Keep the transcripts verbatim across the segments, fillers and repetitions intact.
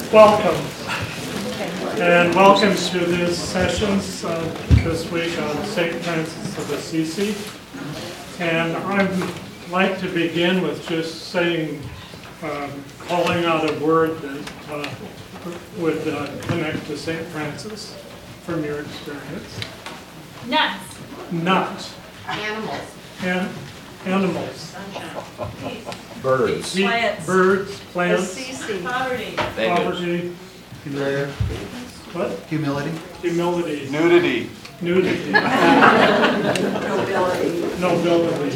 Welcome, and welcome to this sessions uh, this week on Saint Francis of Assisi. And I'd like to begin with just saying, um, calling out a word that uh, would uh, connect to Saint Francis from your experience. Nuts. Nuts. Animals. And animals. Birds. Plants. Birds, plants, Assisi. Poverty. poverty, Humility. what? Humility. Humility, Nudity. nudity, Nobility. nobility.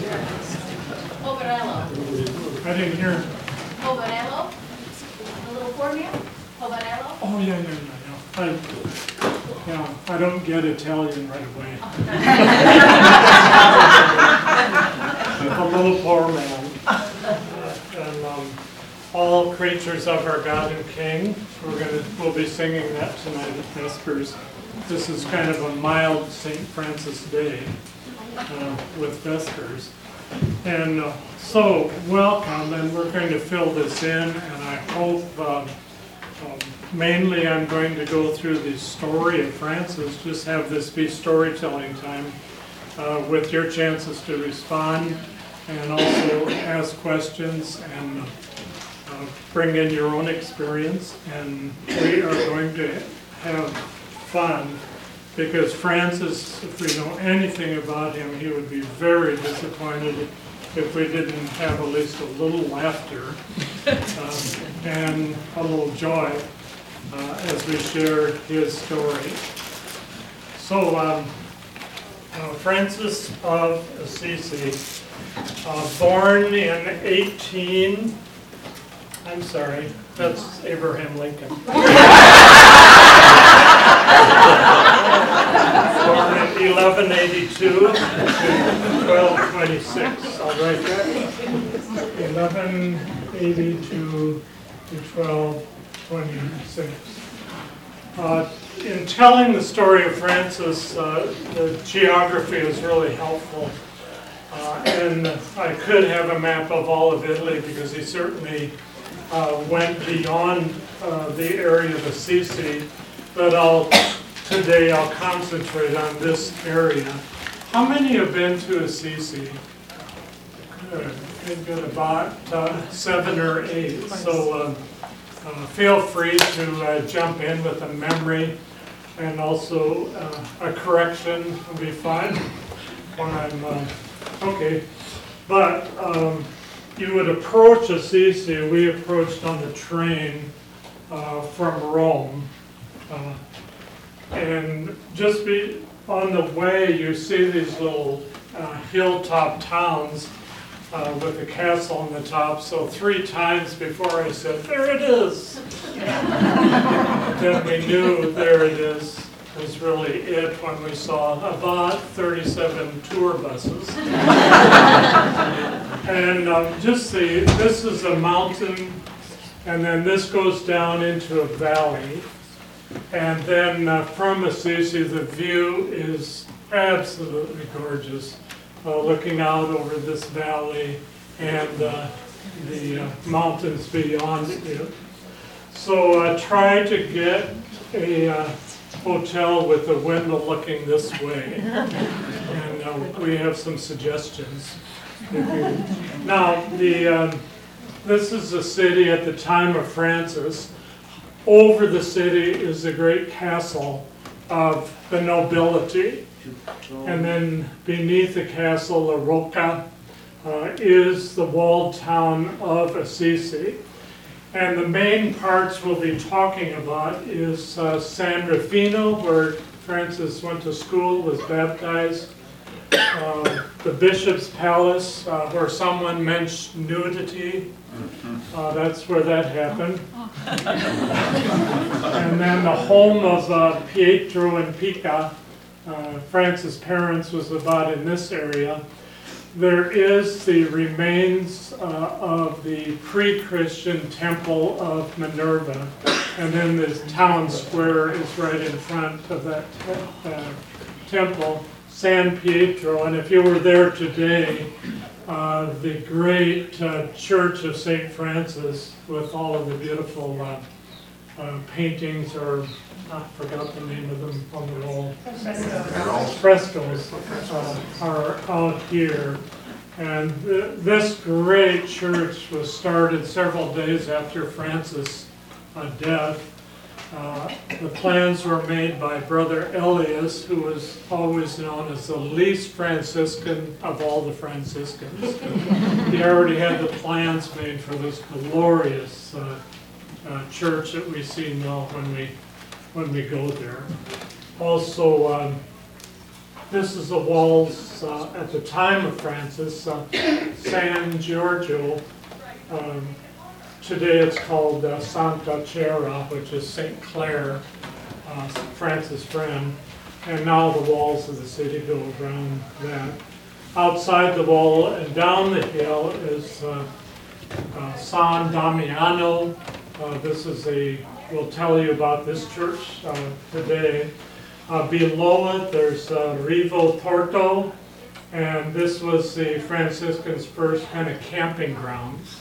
Poverello. I didn't hear. Poverello. The little poor man. Poverello. Oh, yeah, yeah, yeah, yeah. I, yeah, I don't get Italian right away. A little poor man. And um, all creatures of our God and King. We're gonna, we'll be singing that tonight at Vespers. This is kind of a mild Saint Francis Day uh, with Vespers. And uh, so, welcome, and we're going to fill this in, and I hope um, um, mainly I'm going to go through the story of Francis, just have this be storytelling time uh, with your chances to respond and also ask questions and uh, bring in your own experience. And we are going to have fun because Francis, if we know anything about him, he would be very disappointed if we didn't have at least a little laughter um, and a little joy uh, as we share his story. So, um, uh, Francis of Assisi, uh, born in eighteen, I'm sorry, that's Abraham Lincoln. Born in eleven eighty-two to twelve twenty-six. I'll write that. eleven eighty-two to twelve twenty-six. Uh, in telling the story of Francis, uh, the geography is really helpful. Uh, and I could have a map of all of Italy because he certainly uh, went beyond uh, the area of Assisi. But I'll today I'll concentrate on this area. How many have been to Assisi? Good. We've got about uh, seven or eight. So uh, uh, feel free to uh, jump in with a memory and also uh, a correction will be fine when I'm uh, okay. But um, you would approach Assisi. We approached on the train uh, from Rome. Uh, and just be on the way, you see these little uh, hilltop towns uh, with a castle on the top. So three times before I said, there it is. Then we knew there it is was really it when we saw about thirty-seven tour buses. And um, just see, this is a mountain, and then this goes down into a valley. And then uh, from Assisi, the view is absolutely gorgeous, uh, looking out over this valley and uh, the uh, mountains beyond it. So uh, try to get a uh, hotel with a window looking this way. And uh, we have some suggestions. Now, the, um, this is the city at the time of Francis. Over the city is the great castle of the nobility. And then beneath the castle, La Rocca, uh, is the walled town of Assisi. And the main parts we'll be talking about is uh, San Rufino, where Francis went to school, was baptized. Uh, the Bishop's Palace, uh, where someone mentioned nudity. Uh, that's where that happened. And then the home of uh, Pietro and Pica, uh, Francis' parents, was about in this area. There is the remains uh, of the pre-Christian temple of Minerva, and then the town square is right in front of that te uh, temple, San Pietro. And if you were there today, uh, the great uh, Church of Saint Francis with all of the beautiful uh, uh, paintings, or I forgot the name of them on the wall. Frescoes. Frescoes uh, are out here. And th this great church was started several days after Francis' uh, death. Uh, the plans were made by Brother Elias, who was always known as the least Franciscan of all the Franciscans. He already had the plans made for this glorious uh, uh, church that we see now when we when we go there. Also, um, this is the walls uh, at the time of Francis, uh, San Giorgio. Um, today it's called uh, Santa Chiara, which is Saint Clare, uh, Francis' friend. And now the walls of the city go around that. Outside the wall and down the hill is uh, uh, San Damiano. Uh, this is a, we'll tell you about this church uh, today. Uh, below it, there's uh, Rivo Porto, and this was the Franciscans' first kind of camping grounds.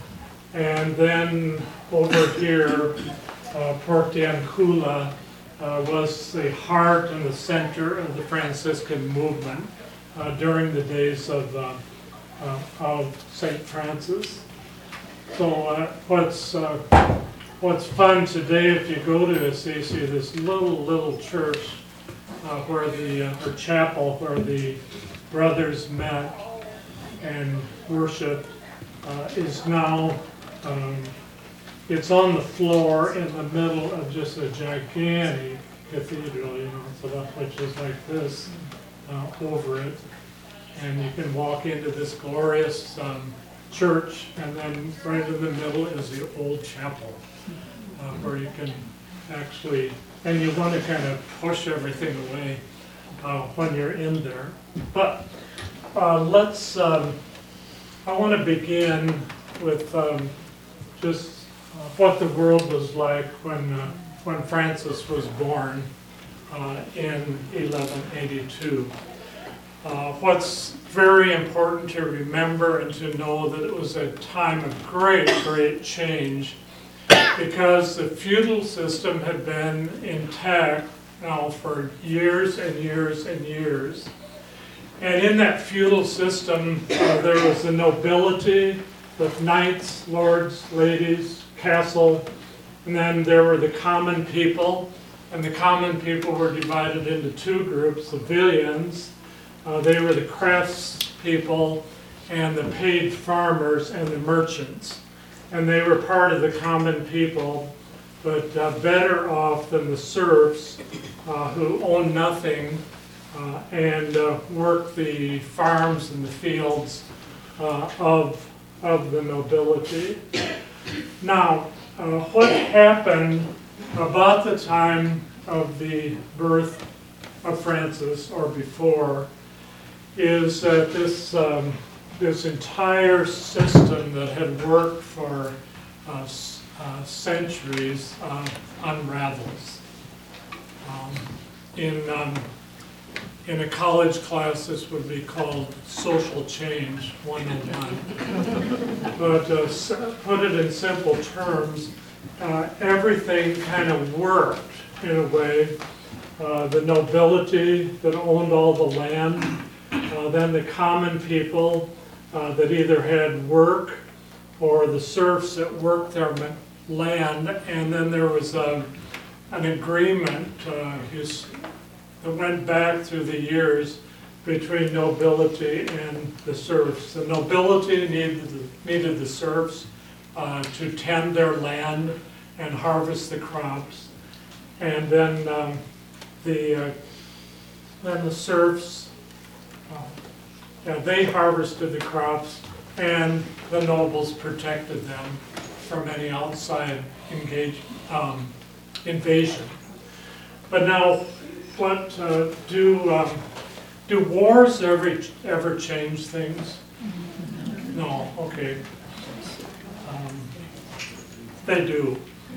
And then over here, uh, Portiancula uh, was the heart and the center of the Franciscan movement uh, during the days of, uh, uh, of Saint Francis. So uh, what's uh, What's fun today, if you go to Assisi, this little, little church uh, where the, uh, or chapel where the brothers met and worshiped uh, is now, um, it's on the floor in the middle of just a gigantic cathedral, you know, so that which is like this uh, over it. And you can walk into this glorious um, church, and then right in the middle is the old chapel. Uh, where you can actually, and you want to kind of push everything away uh, when you're in there. But uh, let's, um, I want to begin with um, just uh, what the world was like when, uh, when Francis was born uh, in eleven eighty-two. Uh, what's very important to remember and to know that it was a time of great, great change, because the feudal system had been intact now for years and years and years. And in that feudal system, uh, there was the nobility with knights, lords, ladies, castle, and then there were the common people. And the common people were divided into two groups, the villeins. Uh, they were the craftspeople and the paid farmers and the merchants. And they were part of the common people, but uh, better off than the serfs uh, who owned nothing uh, and uh, worked the farms and the fields uh, of, of the nobility. Now, uh, what happened about the time of the birth of Francis, or before, is that this um, this entire system that had worked for uh, uh, centuries uh, unravels. Um, in, um, in a college class, this would be called social change one oh one. But uh, put it in simple terms, uh, everything kind of worked in a way. Uh, the nobility that owned all the land, uh, then the common people, Uh, that either had work or the serfs that worked their land, and then there was a, an agreement uh, his, that went back through the years between nobility and the serfs. The nobility needed the, needed the serfs uh, to tend their land and harvest the crops, and then um, the uh, then the serfs. Uh, Yeah, they harvested the crops, and the nobles protected them from any outside engage, um, invasion. But now, what uh, do um, do wars ever ever change things? No. Okay. Um, they do.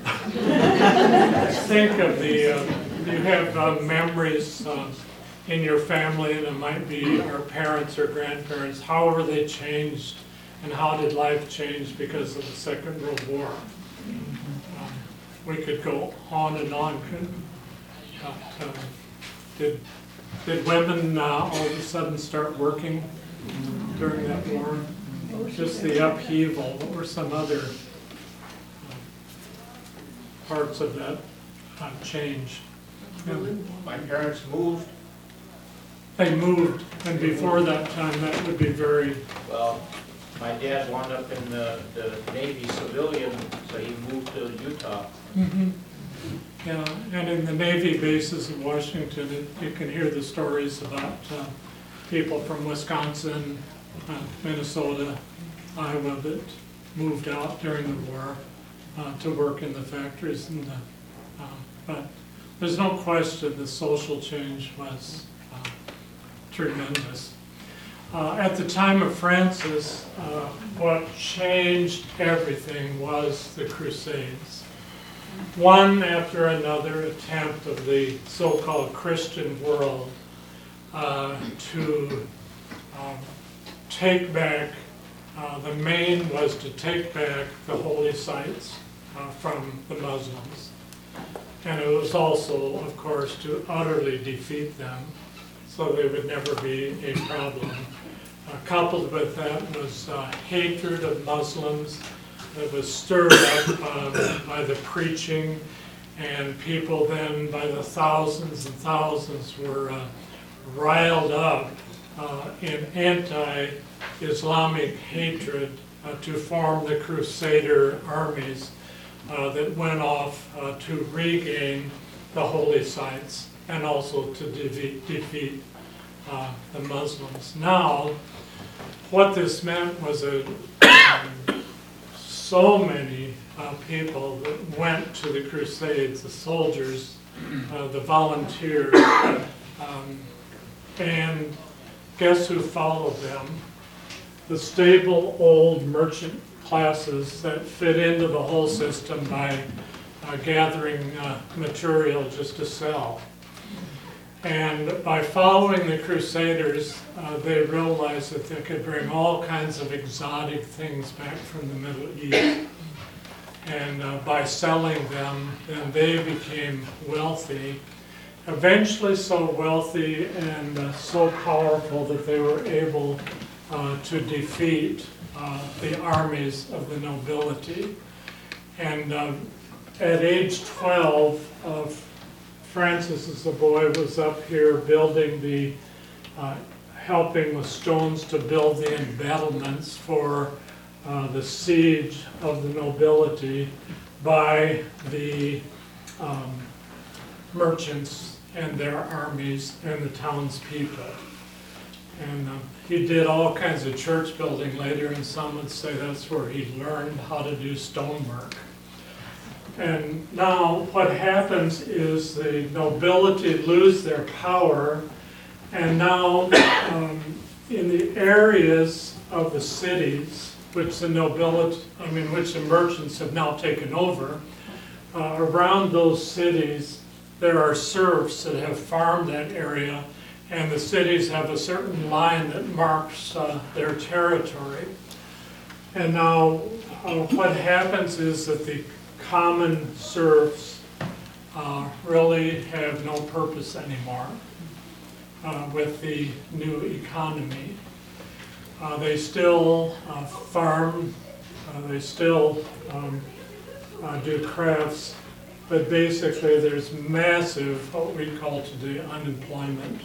Think of the. Uh, you have uh, memories. Uh, in your family, and it might be our parents or grandparents, however they changed, and how did life change because of the Second World War. Um, we could go on and on. couldn't- but, uh, Did, did women uh, all of a sudden start working during that war? Just the upheaval, what were some other uh, parts of that uh, change? Yeah. My parents moved, They moved, and before that time, that would be very, well, my dad wound up in the, the Navy civilian, so he moved to Utah. yeah, and in the Navy bases in Washington, it- you can hear the stories about uh, people from Wisconsin, uh, Minnesota, Iowa that moved out during the war uh, to work in the factories. And the, uh, but there's no question the social change was uh, tremendous. Uh, at the time of Francis, uh, what changed everything was the Crusades. One after another attempt of the so-called Christian world uh, to um, take back, uh, the main was to take back the holy sites uh, from the Muslims. And it was also, of course, to utterly defeat them so they would never be a problem. Uh, coupled with that was uh, hatred of Muslims that was stirred up uh, by the preaching, and people then by the thousands and thousands were uh, riled up uh, in anti-Islamic hatred uh, to form the Crusader armies uh, that went off uh, to regain the holy sites and also to defeat, defeat uh, the Muslims. Now, what this meant was a um, so many uh, people that went to the Crusades, the soldiers, uh, the volunteers, um, and guess who followed them? The stable old merchant classes that fit into the whole system by uh, gathering uh, material just to sell. And by following the Crusaders, uh, they realized that they could bring all kinds of exotic things back from the Middle East. And uh, by selling them, then they became wealthy, eventually so wealthy and uh, so powerful that they were able uh, to defeat uh, the armies of the nobility. And uh, at age twelve, uh, Francis, as a boy, was up here building the, uh, helping with stones to build the embattlements for uh, the siege of the nobility by the um, merchants and their armies and the townspeople. And uh, he did all kinds of church building later, and some would say that's where he learned how to do stonework. And now what happens is the nobility lose their power, and now um, in the areas of the cities which the nobility, I mean, which the merchants have now taken over, uh, around those cities there are serfs that have farmed that area, and the cities have a certain line that marks uh, their territory. And now uh, what happens is that the common serfs uh, really have no purpose anymore uh, with the new economy. Uh, they still uh, farm, uh, they still um, uh, do crafts, but basically there's massive, what we call today, unemployment.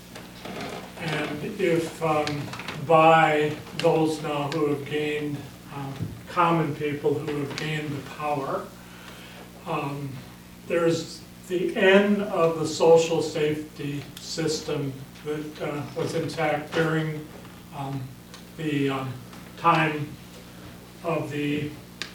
And if um, by those now who have gained, um, common people who have gained the power, um, there's the end of the social safety system that uh, was intact during um, the um, time of the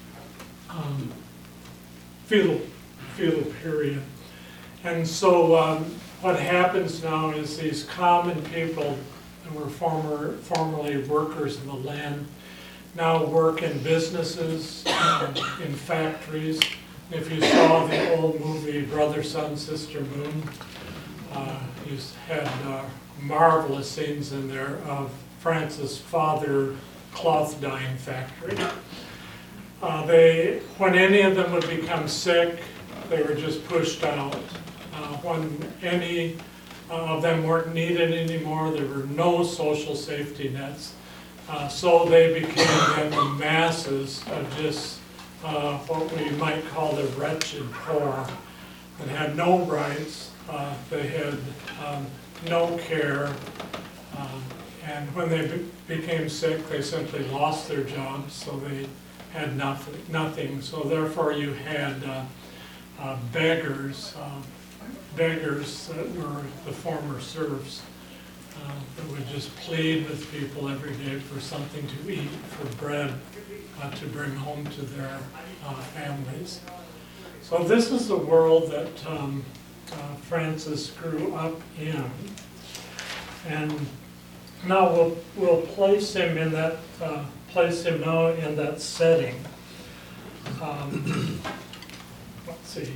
um, feudal, feudal period. And so um, what happens now is these common people who were former, formerly workers in the land now work in businesses, um, in factories. If you saw the old movie Brother, Sun, Sister, Moon, uh, you had uh, marvelous scenes in there of Francis' father cloth dyeing factory. Uh, they, when any of them would become sick, they were just pushed out. Uh, when any uh, of them weren't needed anymore, there were no social safety nets. Uh, so they became then the masses of just uh, what we might call the wretched poor that had no rights, uh, they had um, no care, um, and when they be became sick, they simply lost their jobs, so they had nothing. nothing. So therefore you had uh, uh, beggars, uh, beggars that were the former serfs, uh, that would just plead with people every day for something to eat, for bread uh, to bring home to their uh, families. So this is the world that um, uh, Francis grew up in. And now we'll, we'll place him in that, uh, place him now in that setting. Um, let's see.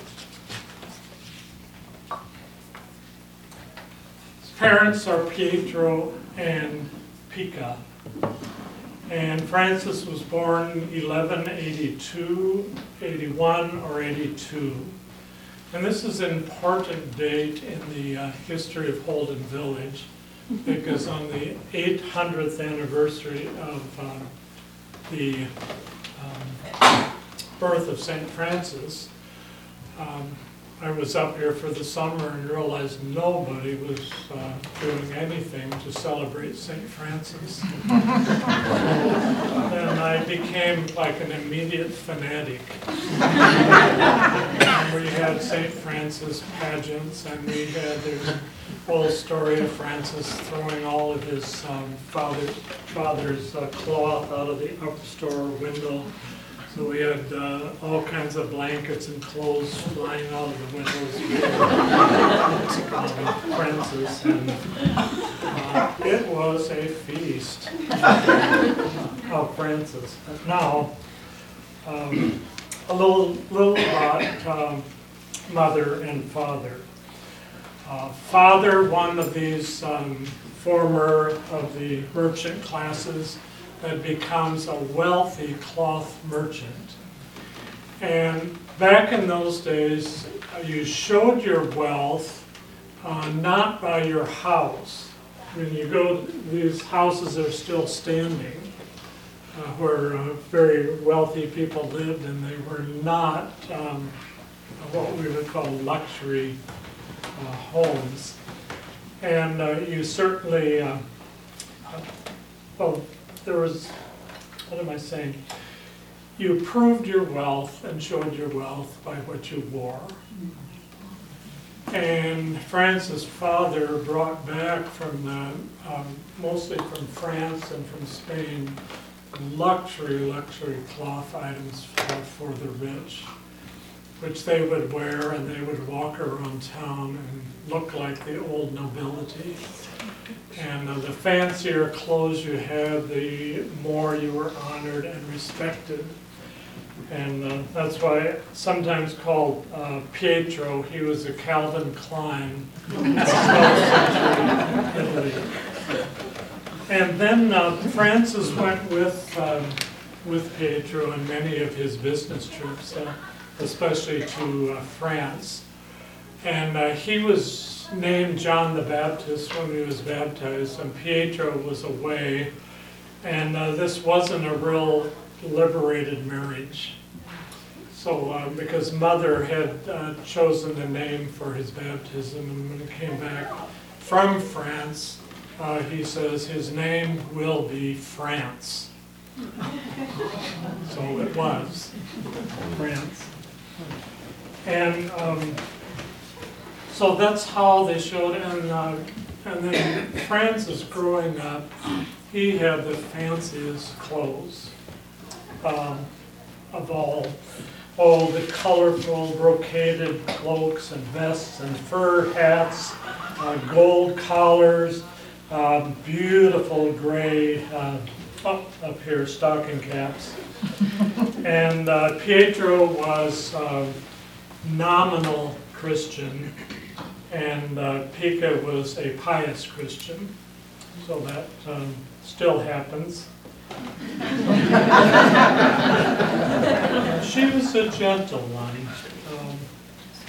His parents are Pietro and Pica. And Francis was born eleven eighty-two, eighty-one, or eighty-two. And this is an important date in the uh, history of Holden Village, because on the eight hundredth anniversary of uh, the um, birth of Saint Francis, um, I was up here for the summer and realized nobody was uh, doing anything to celebrate Saint Francis. And I became like an immediate fanatic. And we had Saint Francis pageants, and we had the whole story of Francis throwing all of his um, father, father's uh, cloth out of the upper window. So we had uh, all kinds of blankets and clothes flying out of the windows of Francis, and uh, it was a feast of Francis. But now, um, a little, little about um, mother and father. Uh, father, one of these um, former of the merchant classes, that becomes a wealthy cloth merchant. And back in those days, uh, you showed your wealth uh, not by your house. When you go, these houses are still standing, uh, where uh, very wealthy people lived, and they were not um, what we would call luxury uh, homes. And uh, you certainly, uh, uh, well, there was, what am I saying? You proved your wealth and showed your wealth by what you wore. And Francis' father brought back from the, um, mostly from France and from Spain, luxury, luxury cloth items for, for the rich, which they would wear, and they would walk around town and look like the old nobility. And uh, the fancier clothes you had, the more you were honored and respected. And uh, that's why sometimes called uh, Pietro, he was a Calvin Klein in twelfth century Italy. And then uh, Francis went with, um, with Pietro and many of his business trips, uh, especially to uh, France. And uh, he was named John the Baptist when he was baptized, and Pietro was away, and uh, this wasn't a real liberated marriage. So, uh, because Mother had uh, chosen the name for his baptism, and when he came back from France, uh, he says his name will be France. So it was France. And um, so that's how they showed it. And, uh, and then Francis, growing up, he had the fanciest clothes um, of all. Oh, the colorful brocaded cloaks and vests and fur hats, uh, gold collars, um, beautiful gray, uh, up, up here, stocking caps. And uh, Pietro was uh, nominal Christian, and uh, Pica was a pious Christian, so that um, still happens. She was a gentle one. Um,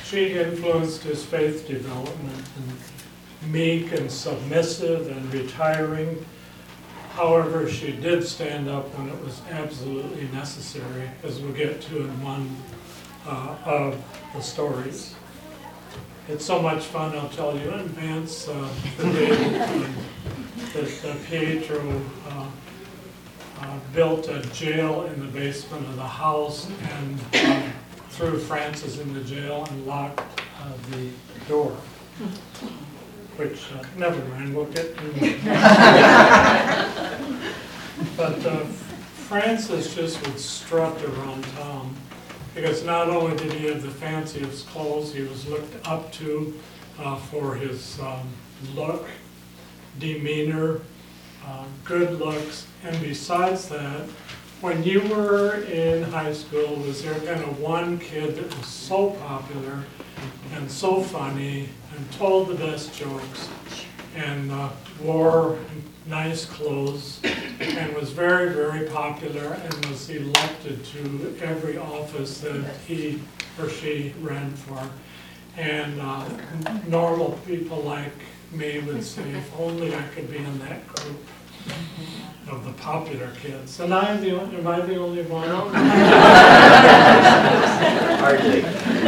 she influenced his faith development, and meek and submissive and retiring. However, she did stand up when it was absolutely necessary, as we'll get to in one uh, of the stories. It's so much fun, I'll tell you in advance, uh, the day that, that uh, Pietro uh, uh, built a jail in the basement of the house and uh, threw Francis in the jail and locked uh, the door. Which, uh, never mind, we'll get to that. But uh, Francis just would strut around town, because not only did he have the fanciest clothes, he was looked up to uh, for his um, look, demeanor, uh, good looks, and besides that, when you were in high school, was there kind of one kid that was so popular and so funny and told the best jokes and uh, wore nice clothes and was very, very popular and was elected to every office that he or she ran for. And uh, normal people like me would say, if only I could be in that group of the popular kids. And I'm the only, am I the only one? Hardly.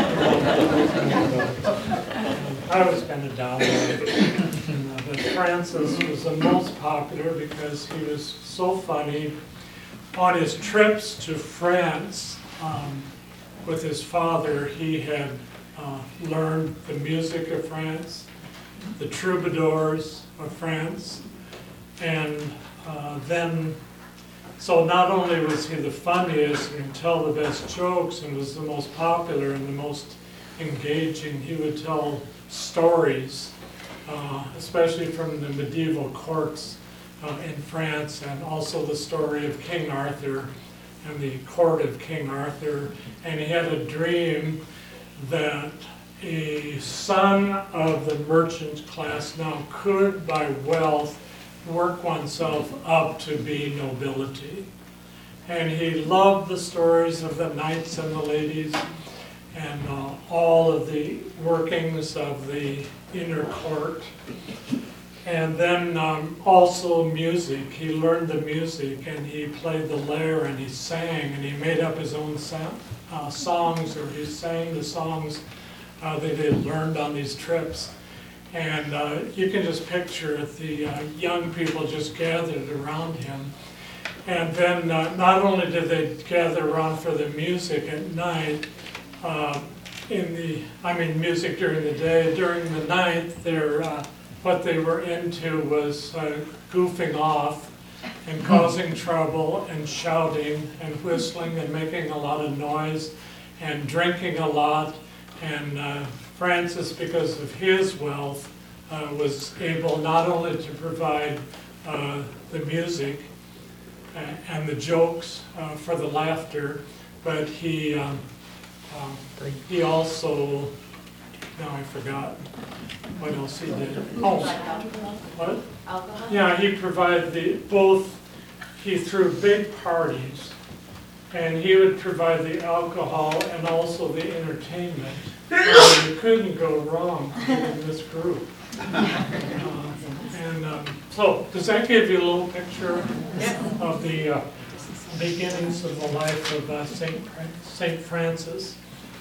I was kind of down with it. But Francis was the most popular because he was so funny. On his trips to France um, with his father, he had uh, learned the music of France, the troubadours of France, and uh, then, so not only was he the funniest and could tell the best jokes and was the most popular and the most engaging, he would tell stories, uh, especially from the medieval courts uh, in France, and also the story of King Arthur and the court of King Arthur. And he had a dream that a son of the merchant class now could, by wealth, work oneself up to be nobility. And he loved the stories of the knights and the ladies and uh, all of the workings of the inner court. And then um, also music. He learned the music and he played the lyre and he sang and he made up his own sa- uh, songs, or he sang the songs uh, that he had learned on these trips. And uh, you can just picture the uh, young people just gathered around him. And then uh, not only did they gather around for the music at night, uh, in the, I mean music during the day, during the night, they're, uh, what they were into was uh, goofing off and causing trouble and shouting and whistling and making a lot of noise and drinking a lot. And uh, Francis, because of his wealth, uh, was able not only to provide uh, the music and, and the jokes uh, for the laughter, but he um, um, he also, now I forgot what else he did. Oh, what? Alcohol? Yeah, he provided the both. He threw big parties, and he would provide the alcohol and also the entertainment. So you couldn't go wrong in this group. Uh, and um, so, does that give you a little picture of the uh, beginnings of the life of uh, Saint Saint Francis?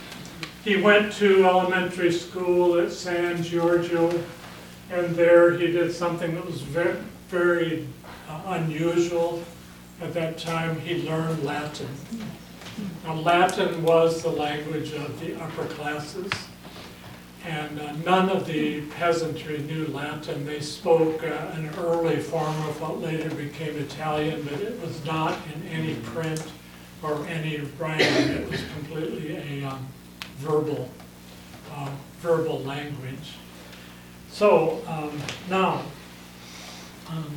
He went to elementary school at San Giorgio, and there he did something that was very, very uh, unusual at that time. He learned Latin. Now, Latin was the language of the upper classes, and uh, none of the peasantry knew Latin. They spoke uh, an early form of what later became Italian, but it was not in any print or any writing. It was completely a um, verbal, uh, verbal language. So um, now, um,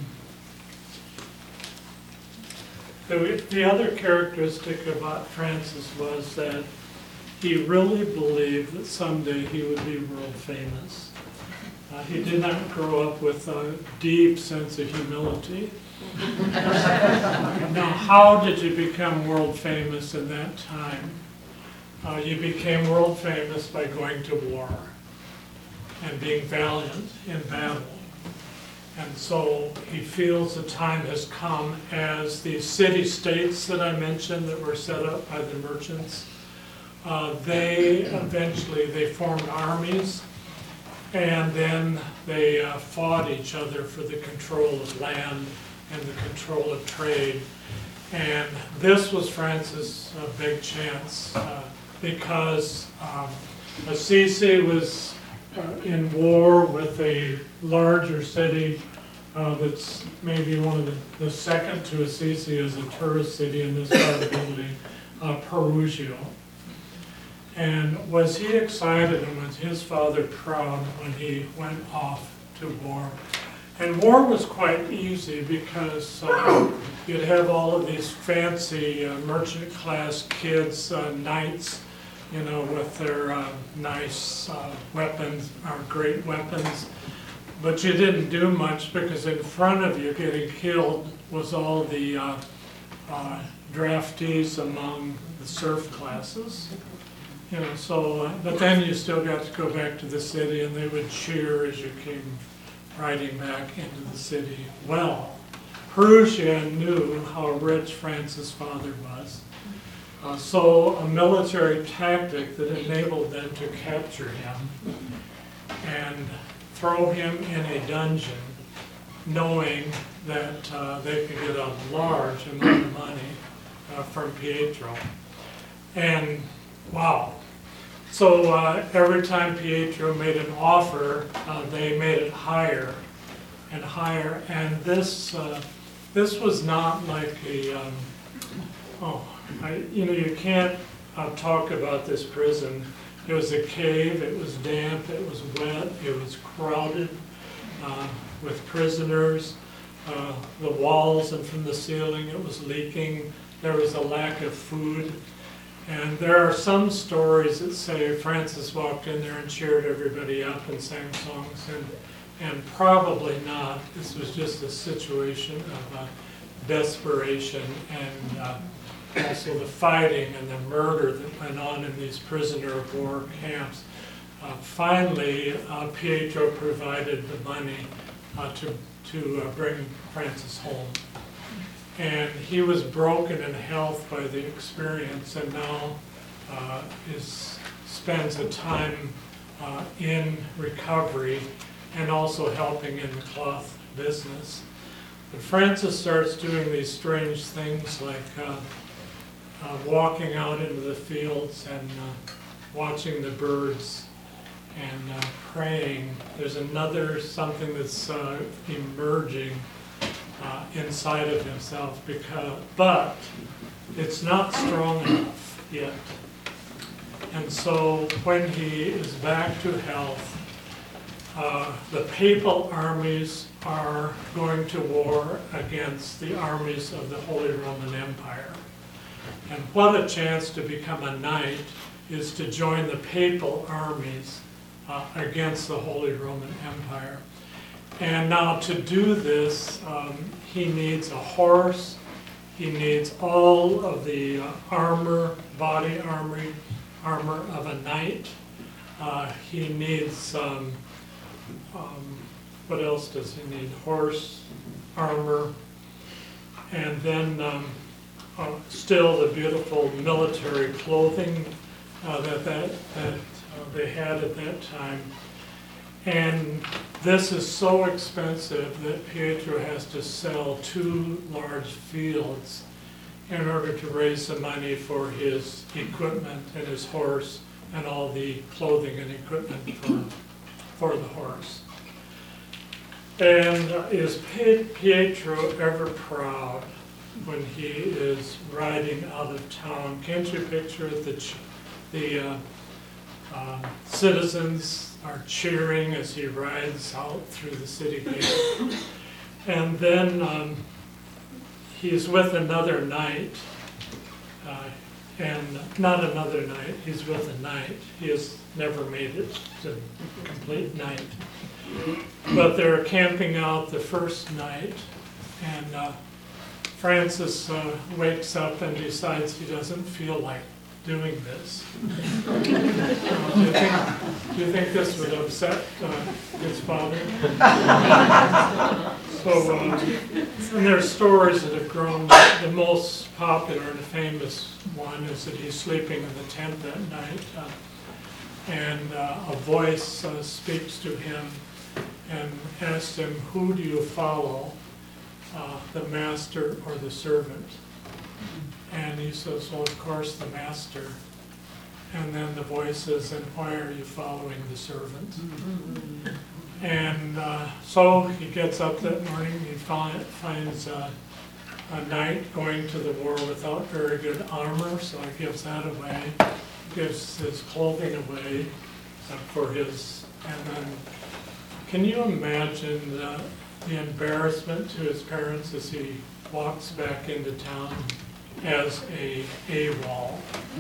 The, the other characteristic about Francis was that he really believed that someday he would be world famous. Uh, he did not grow up with a deep sense of humility. Now, how did you become world famous in that time? uh, you became world famous by going to war and being valiant in battle. And so he feels the time has come as the city-states that I mentioned that were set up by the merchants, uh, they eventually, they formed armies, and then they uh, fought each other for the control of land and the control of trade. And this was France's uh, big chance uh, because um, Assisi was uh, in war with a larger city uh, that's maybe one of the, the second to Assisi as a tourist city in this part of Italy, uh, Perugia. And was he excited and was his father proud when he went off to war? And war was quite easy because uh, you'd have all of these fancy uh, merchant class kids, uh, knights, you know, with their uh, nice uh, weapons, or great weapons. But you didn't do much because in front of you getting killed was all the uh, uh, draftees among the serf classes. You know, so, uh, but then you still got to go back to the city and they would cheer as you came riding back into the city. Well, Perugia knew how rich France's father was. Uh, so a military tactic that enabled them to capture him and throw him in a dungeon, knowing that uh, they could get a large amount of money uh, from Pietro. And wow. So uh, every time Pietro made an offer, uh, they made it higher and higher. And this uh, this was not like a, um, oh, I, you know, you can't uh, talk about this prison. It was a cave, it was damp, it was wet, it was crowded uh, with prisoners. Uh, the walls and from the ceiling it was leaking. There was a lack of food. And there are some stories that say Francis walked in there and cheered everybody up and sang songs, and and probably not. This was just a situation of uh, desperation and uh, also the fighting and the murder that went on in these prisoner of war camps. Uh, finally, uh, Pietro provided the money uh, to, to uh, bring Francis home. And he was broken in health by the experience, and now uh, is, spends a time uh, in recovery and also helping in the cloth business. But Francis starts doing these strange things like uh, uh, walking out into the fields and uh, watching the birds and uh, praying. There's another something that's uh, emerging Uh, inside of himself, because, but it's not strong enough yet. And so when he is back to health, uh, the papal armies are going to war against the armies of the Holy Roman Empire. And what a chance to become a knight is to join the papal armies uh, against the Holy Roman Empire. And now to do this, um, he needs a horse, he needs all of the uh, armor, body armor, armor of a knight. Uh, he needs, um, um, what else does he need? Horse, armor, and then um, uh, still the beautiful military clothing uh, that, that, that uh, they had at that time. And this is so expensive that Pietro has to sell two large fields in order to raise the money for his equipment and his horse and all the clothing and equipment for, for the horse. And uh, is Pietro ever proud when he is riding out of town? Can't you picture the, the uh, uh, citizens are cheering as he rides out through the city gate. And then um, he's with another knight, uh, and not another knight, he's with a knight. He has never made it to complete knight. But they're camping out the first night, and uh, Francis uh, wakes up and decides he doesn't feel like doing this. Uh, do, you think, do you think this would upset uh, his father? So, uh, and there's stories that have grown. The most popular and famous one is that he's sleeping in the tent that night, uh, and uh, a voice uh, speaks to him and asks him, "Who do you follow, uh, the master or the servant?" And he says, "Well, of course, the master." And then the voice says, "And why are you following the servant?" And uh, so he gets up that morning, he find, finds uh, a knight going to the war without very good armor, so he gives that away, gives his clothing away uh, for his, and then, can you imagine the, the embarrassment to his parents as he walks back into town as a AWOL?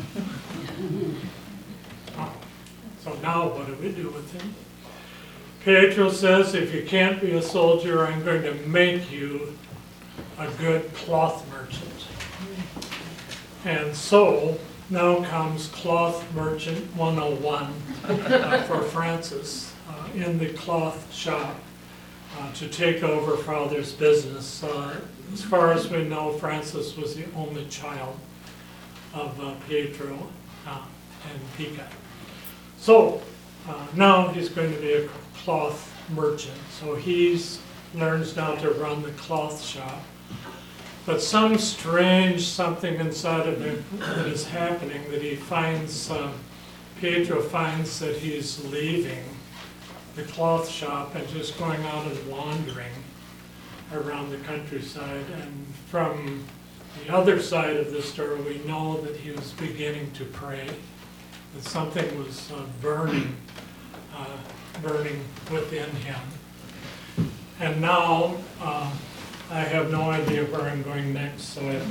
Oh, so now what do we do with him? Pietro says, "If you can't be a soldier, I'm going to make you a good cloth merchant." And so now comes Cloth Merchant one oh one uh, for Francis uh, in the cloth shop uh, to take over Father's business. Uh, as far as we know, Francis was the only child of uh, Pietro uh, and Pica. So uh, now he's going to be a cloth merchant. So he learns now to run the cloth shop. But some strange something inside of him that is happening, that he finds, uh, Pietro finds that he's leaving the cloth shop and just going out and wandering around the countryside. And from the other side of the story, we know that he was beginning to pray, that something was uh, burning, uh, burning within him. And now, uh, I have no idea where I'm going next, so I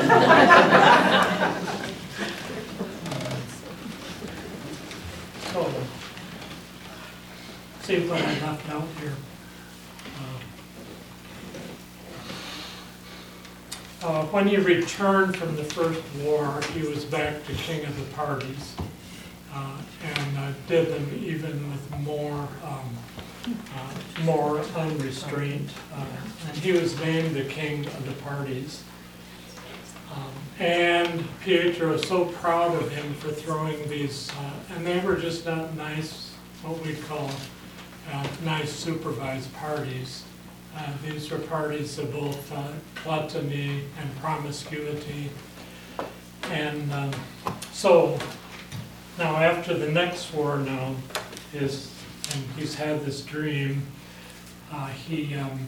so, see what I left out here. Uh, uh, when he returned from the first war, he was back to king of the parties, uh, and uh, did them even with more um, Uh, more unrestrained. Uh, and he was named the king of the parties. Um, and Pietro was so proud of him for throwing these, uh, and they were just not nice, what we call uh, nice supervised parties. Uh, these were parties of both uh, gluttony and promiscuity. And um, so now after the next war now is, and he's had this dream, uh, he um,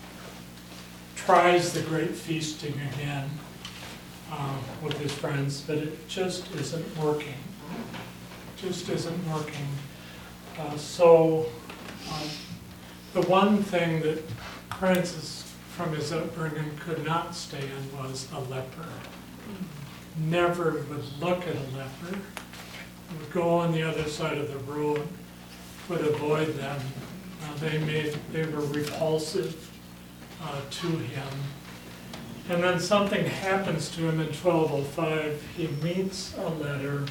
tries the great feasting again uh, with his friends, but it just isn't working. Just isn't working. Uh, so uh, the one thing that Francis, from his upbringing, could not stand was a leper. Never would look at a leper. Would go on the other side of the road, would avoid them. Uh, they made they were repulsive uh, to him. And then something happens to him in twelve oh five. He meets a letter,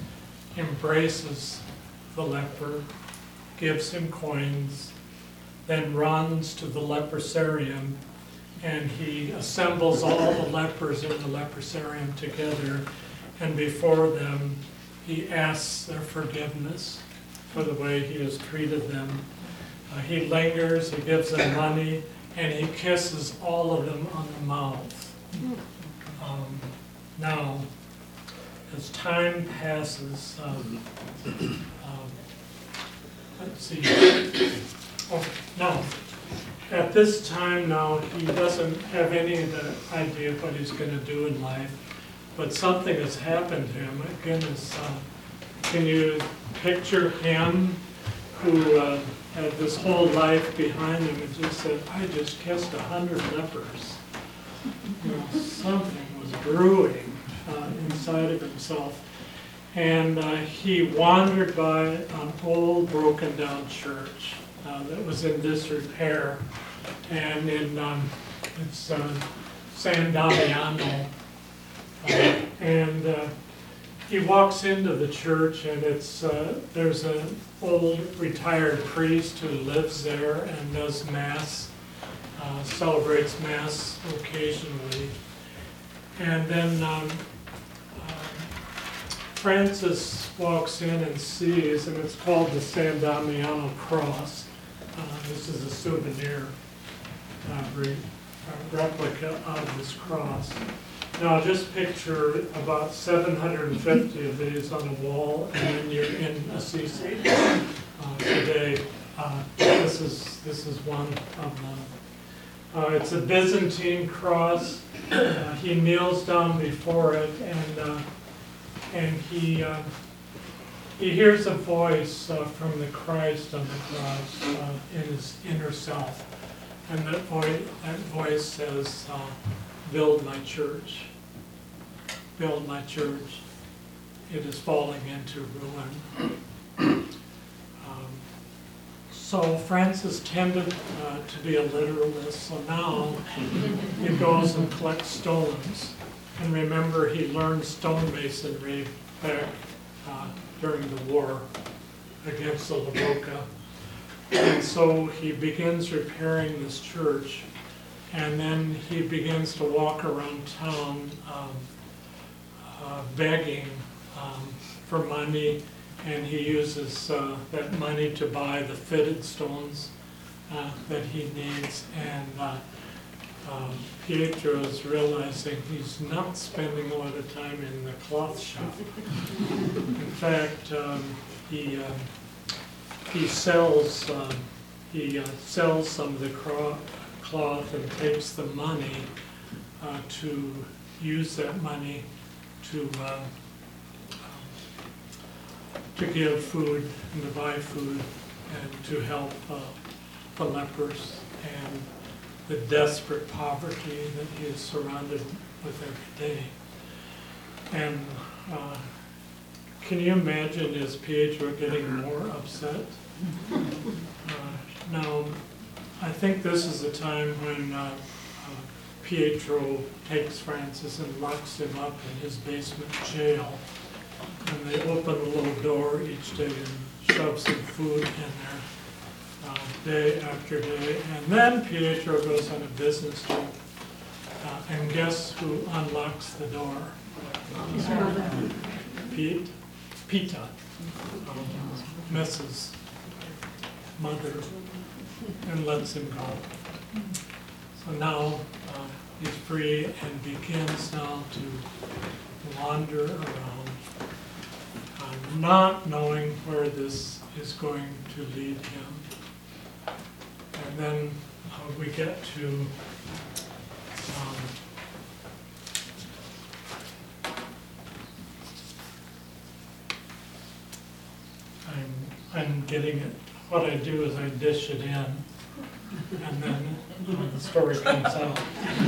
embraces the leper, gives him coins, then runs to the leprosarium, and he assembles all the lepers in the leprosarium together, and before them he asks their forgiveness for the way he has treated them. Uh, he lingers, he gives them money, and he kisses all of them on the mouth. Um, now, as time passes, um, um, let's see, oh, no, at this time now, he doesn't have any of the idea of what he's going to do in life, but something has happened to him. Again, is, uh, can you picture him who uh, had this whole life behind him and just said, I just kissed a hundred lepers. You know, something was brewing uh, inside of himself. And uh, he wandered by an old broken down church uh, that was in disrepair. And in um, it's uh, San Damiano. Uh, and uh, he walks into the church, and it's uh, there's an old retired priest who lives there and does mass, uh, celebrates mass occasionally, and then um, uh, Francis walks in and sees, and it's called the San Damiano cross. Uh, this is a souvenir uh, re uh, replica of this cross. Now just picture about seven hundred fifty of these on a wall, and then you're in Assisi uh, today. Uh, this is this is one of them. Uh, it's a Byzantine cross. Uh, he kneels down before it, and uh, and he uh, he hears a voice uh, from the Christ on the cross uh, in his inner self, and that voice that voice says, uh, "Build my church. Build my church. It is falling into ruin." Um, so Francis tended uh, to be a literalist, so now he goes and collects stones. And remember, he learned stonemasonry back uh, during the war against the Lavoca. And so he begins repairing this church, and then he begins to walk around town um, uh, begging um, for money, and he uses uh, that money to buy the fitted stones uh, that he needs. And uh, um, Pietro is realizing he's not spending a lot of time in the cloth shop. In fact, um, he um, he sells um, he uh, sells some of the cloth and takes the money uh, to use that money to uh, to give food and to buy food and to help uh, the lepers and the desperate poverty that he is surrounded with every day. And uh, can you imagine, is Pietro getting more upset? Uh, now, I think this is the time when uh, uh, Pietro takes Francis and locks him up in his basement jail. And they open a little door each day and shove some food in there. Uh, day after day, and then Pietro goes on a business trip, uh, and guess who unlocks the door? Pete, Pita, um, Missus Mother, and lets him go. So now uh, he's free and begins now to wander around, uh, not knowing where this is going to lead him. And then uh, we get to um, I'm I'm getting it. What I do is I dish it in, and then uh, the story comes out.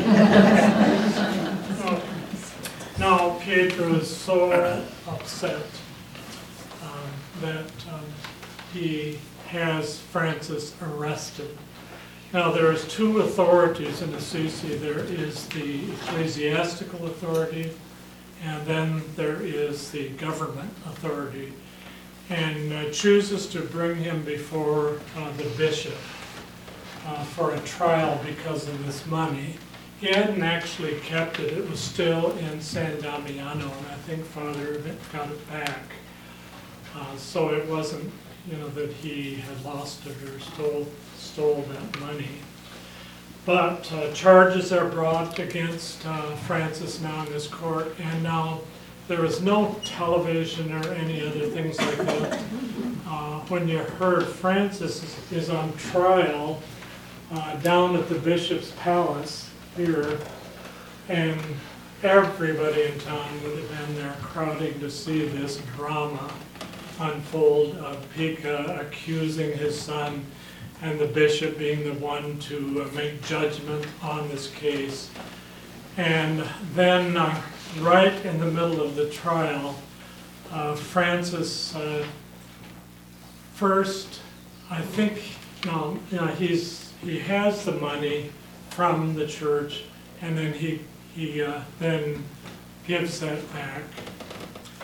So, now Pietro is so upset um, that um, he has Francis arrested. Now there's two authorities in Assisi. There is the ecclesiastical authority, and then there is the government authority, and uh, chooses to bring him before uh, the bishop uh, for a trial because of this money. He hadn't actually kept it. It was still in San Damiano, and I think Father got it back. Uh, so it wasn't, you know, that he had lost it or stole stole that money. But uh, charges are brought against uh, Francis now in this court, and now there is no television or any other things like that. Uh, when you heard Francis is, is on trial uh, down at the bishop's palace here, and everybody in town would have been there crowding to see this drama unfold of Pica accusing his son and the bishop being the one to uh, make judgment on this case. And then uh, right in the middle of the trial, uh, Francis uh, first, I think, no, you know, he's, he has the money from the church, and then he, he uh, then gives that back.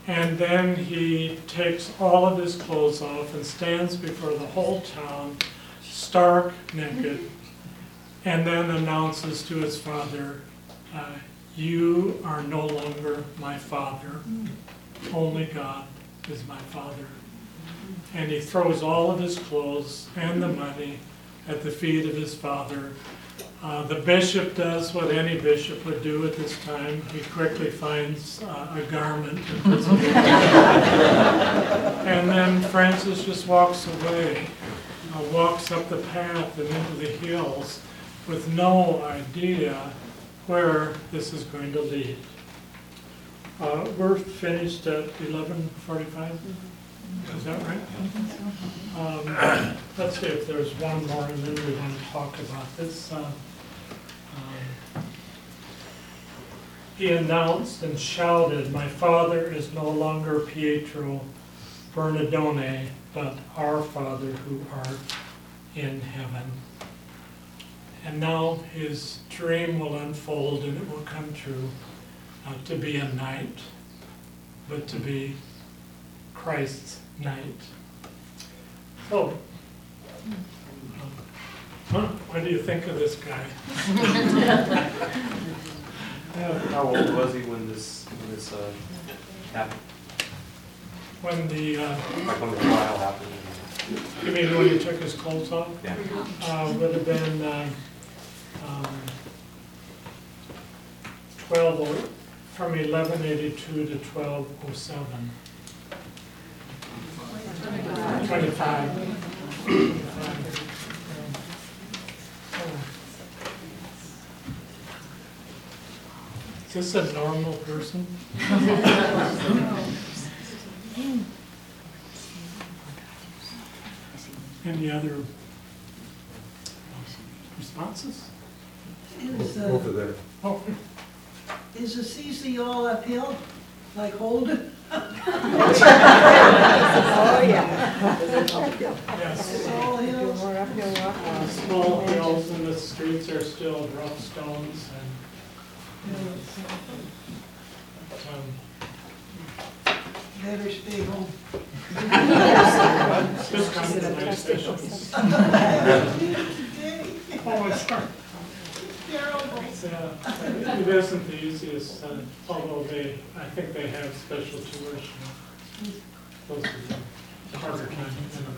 And then he takes all of his clothes off and stands before the whole town, stark naked, and then announces to his father, uh, you are no longer my father, only God is my father. And he throws all of his clothes and the money at the feet of his father. Uh, the bishop does what any bishop would do at this time. He quickly finds uh, a garment and puts it on. And then Francis just walks away, uh, walks up the path and into the hills with no idea where this is going to lead. Uh, we're finished at eleven forty-five. Is that right? Um, let's see if there's one more and then we want to talk about this. Uh, um, he announced and shouted, my father is no longer Pietro Bernardone, but our Father who art in heaven. And now his dream will unfold and it will come true, not to be a knight, but to be Christ's night. So, um, huh, what do you think of this guy? uh, How old was he when this when this uh, happened? when the, uh, Like when the trial happened? you mean when he took his clothes off? Yeah. Uh, would have been uh, um, twelve, oh- from eleven eighty-two to twelve oh seven. twenty-five. Is this a normal person? Any other responses? Is, Over uh, there. Oh, is the C C all uphill, like Holden? yes. All hills? Uh, Small hills and the streets are still rough stones and um, Better stay home. just kind of nice sessions. Oh, it's hard. It's, uh, it isn't the easiest, uh, although they, I think they have special tuition. Those are the harder times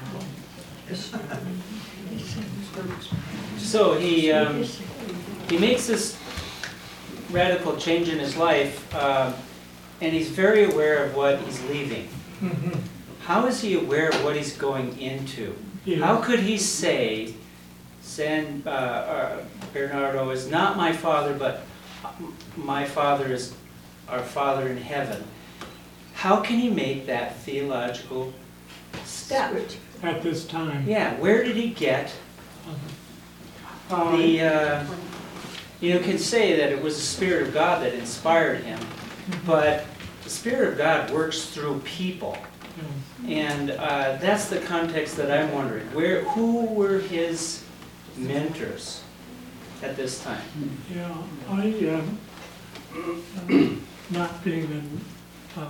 in the So he, um, he makes this radical change in his life, uh, and he's very aware of what he's leaving. Mhm. How is he aware of what he's going into? Yeah. How could he say, San uh, uh, Bernardo is not my father, but my father is our Father in heaven? How can he make that theological step? At this time. Yeah, where did he get Uh, the, uh, you know, can say that it was the Spirit of God that inspired him, but the Spirit of God works through people. And uh, that's the context that I'm wondering. Where, who were his mentors at this time? Yeah, I, um, not being an, uh,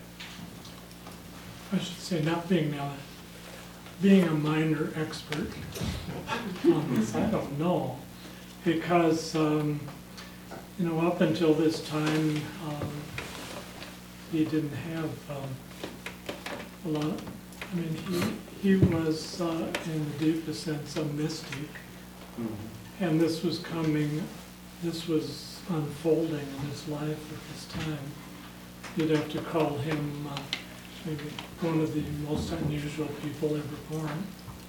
I should say not being a, being a minor expert on this, I don't know. Because, um, you know, up until this time, um, he didn't have um, a lot, I mean, he, he was, uh, in the deepest sense, a mystic. And this was coming, this was unfolding in his life at this time. You'd have to call him uh, maybe one of the most unusual people ever born.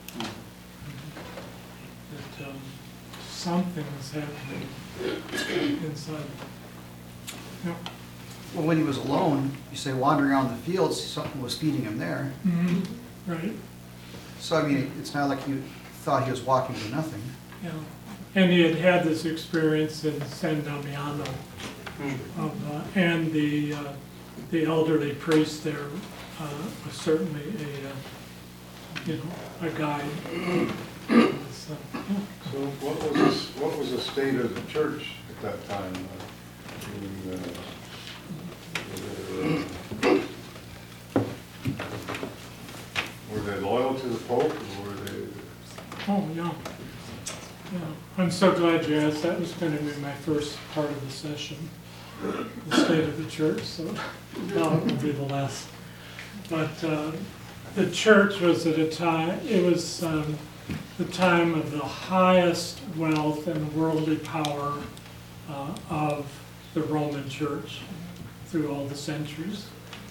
That um, something was happening inside. Yeah. Well, when he was alone, you say wandering around the fields, something was feeding him there. Mhm. Right. So, I mean, it's not like he thought he was walking to nothing. Yeah. And he had had this experience in San Damiano, of, uh, and the uh, the elderly priest there uh, was certainly a uh, you know a guide. So, yeah. So what was, this, what was the state of the church at that time? Uh, in, uh, uh, Pope, or were they? Oh, yeah. Yeah. I'm so glad you asked. That was going to be my first part of the session, the state of the church, so now it will be the last. But uh, the church was at a time, it was um, the time of the highest wealth and worldly power uh, of the Roman Church through all the centuries.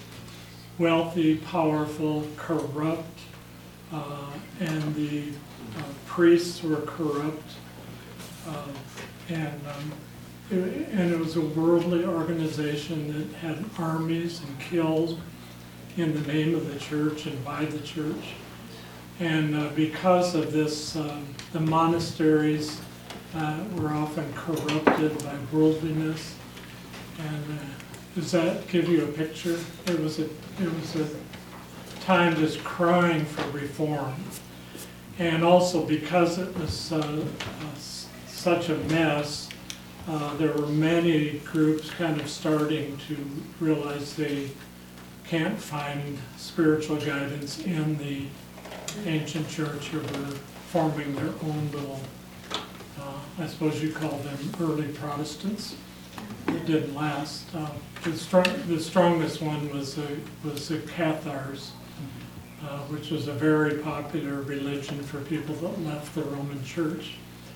Wealthy, powerful, corrupt, uh, and the uh, priests were corrupt, uh, and um, it, and it was a worldly organization that had armies and killed in the name of the church and by the church. And uh, because of this, um, the monasteries uh, were often corrupted by worldliness. And uh, does that give you a picture? It was a it was a time just crying for reform. And also because it was uh, uh, such a mess, uh, there were many groups kind of starting to realize they can't find spiritual guidance in the ancient church, who were forming their own little, uh, I suppose you call them early Protestants. It didn't last. Uh, the, strong, the strongest one was the, was the Cathars, uh, which was a very popular religion for people that left the Roman Church.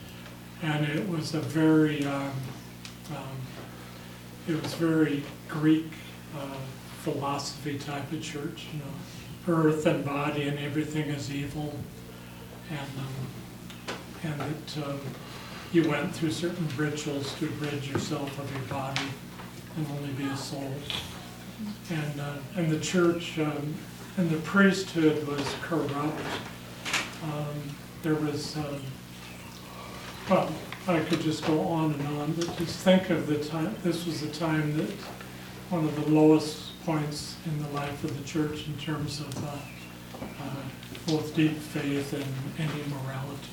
And it was a very, um, um, it was very Greek uh, philosophy type of church, you know, earth and body and everything is evil, and um, and that um, you went through certain rituals to rid yourself of your body and only be a soul. And uh, and the church um, and the priesthood was corrupt. Um, there was, um, well, I could just go on and on, but just think of the time. This was the time that one of the lowest points in the life of the church in terms of uh, uh, both deep faith and, and immorality,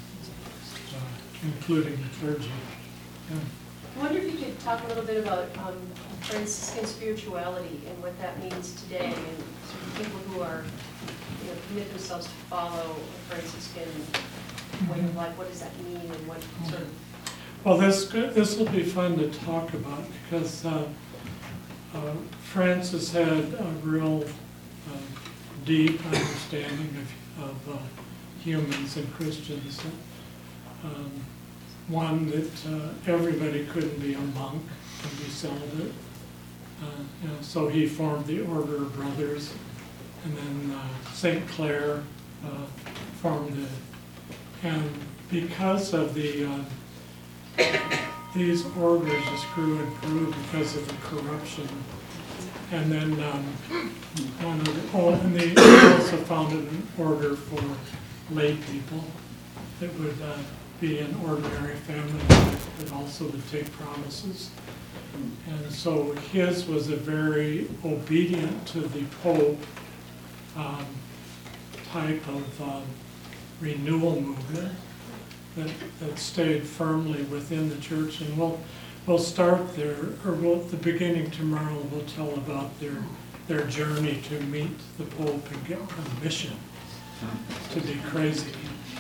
uh, including the clergy. Yeah. I wonder if you could talk a little bit about um, Franciscan spirituality and what that means today, and sort of people who are, you know, commit themselves to follow a Franciscan way of life. What does that mean, and what sort of... Well, this this will be fun to talk about, because uh, uh, Francis had a real uh, deep understanding of, of uh, humans and Christians. Um, one that uh, everybody couldn't be a monk and be celibate. Uh, you know, so he formed the Order of Brothers, and then uh, Saint Clare uh, formed the, and because of the, uh, these orders just grew and grew because of the corruption. And then um, one of the, oh, and they also founded an order for lay people that would uh, be an ordinary family life, but also would take promises. And so his was a very obedient to the Pope um, type of um, renewal movement that, that stayed firmly within the church. And we'll we'll start there, or we'll, at the beginning tomorrow we'll tell about their their journey to meet the Pope and get permission to be crazy,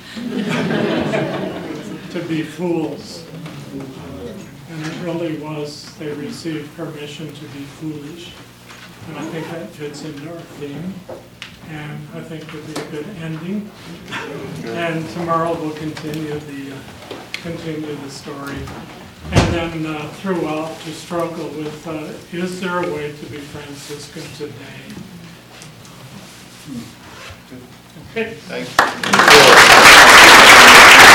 to be fools. And it really was, they received permission to be foolish. And I think that fits into our theme. And I think it would be a good ending. And tomorrow we'll continue the, uh, continue the story. And then uh, throughout to struggle with, uh, is there a way to be Franciscan today? Okay. Thanks.